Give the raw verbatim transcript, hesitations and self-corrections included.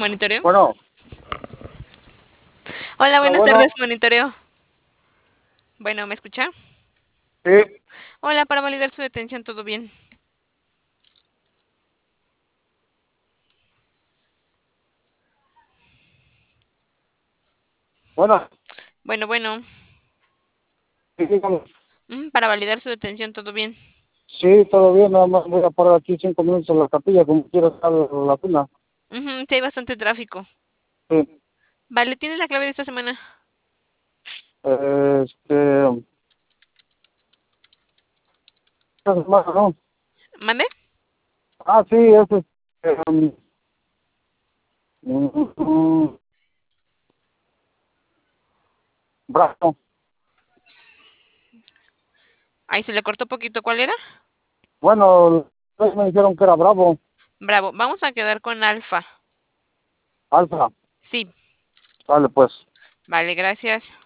¿Monitoreo? Bueno, Hola, ah, buenas bueno, tardes, monitoreo. Bueno, ¿me escucha? sí, Hola, para validar su detención, ¿todo bien? bueno, Bueno, bueno, sí, dígame. mm, para validar su detención, ¿todo bien? Sí, todo bien, nada más voy a parar aquí cinco minutos en la capilla, como quiero estar en la fila. Ujú, sí, hay bastante tráfico. Sí, Vale, ¿tiene la clave de esta semana? este, esta semana, ¿no? ¿Mande? Ah, sí, es este, um, mm, mm, brazo. Ahí se le cortó poquito, ¿cuál era? Bueno, pues me dijeron que era Bravo, Bravo, vamos a quedar con Alfa. Alfa. Sí, Vale, pues. vale, gracias.